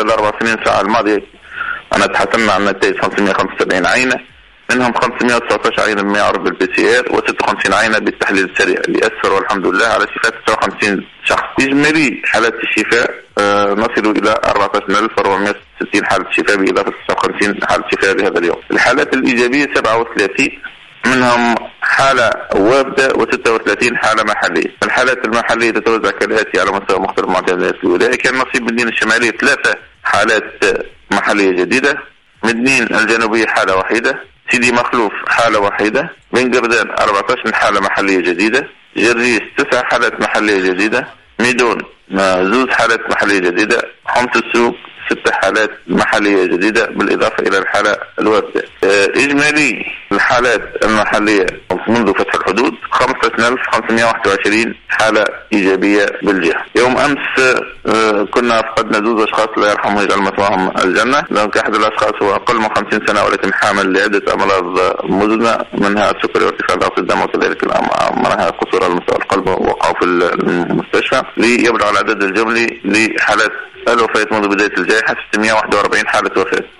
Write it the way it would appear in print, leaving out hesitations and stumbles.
خلال 4 سنين ساعة الماضية أنا تحصلنا على نتائج 575 عينة، منهم 519 عينة بمعرض بالPCR و56 عينة بالتحليل السريع اللي أثروا الحمد لله على شفاء 59 شخص. إجمالي حالات الشفاء نصل إلى 14460 حالة شفاء بإضافة 59 حالة شفاء بهذا اليوم. الحالات الإيجابية 37، منهم حالة واردة و36 حالة محلية. الحالات المحلية تتوزع كالآتي على مستوى مختلف معدلات الولاية. كان نصيب مدينة الشمالية 3 حالات محلية جديدة، مدنين الجنوبية حالة واحدة، سيدي مخلوف حالة واحدة، بن قردان 14 حالة محلية جديدة، جرجيس 9 حالات محلية جديدة، ميدون 2 حالات محلية جديدة، حمص السوق 6 حالات محلية جديدة بالإضافة إلى الحالة الواردة. إجمالي الحالات المحلية منذ فتح الحدود 15521 حالة إيجابية بالجهة. يوم أمس كنا فقدنا 2 أشخاص الله يرحمهم ويجعل مثواهم الجنة، لأن أحد الأشخاص هو أقل من 50 سنة ولكن حامل لعدة أمراض مزمنة منها السكري وارتفاع ضغط الدم وكذلك منها قصور على مستوى القلب، وقعوا في المستشفى ليبلغ العدد الجملي لحالات الوفاة منذ بداية الجائحة 641 حالة وفاة.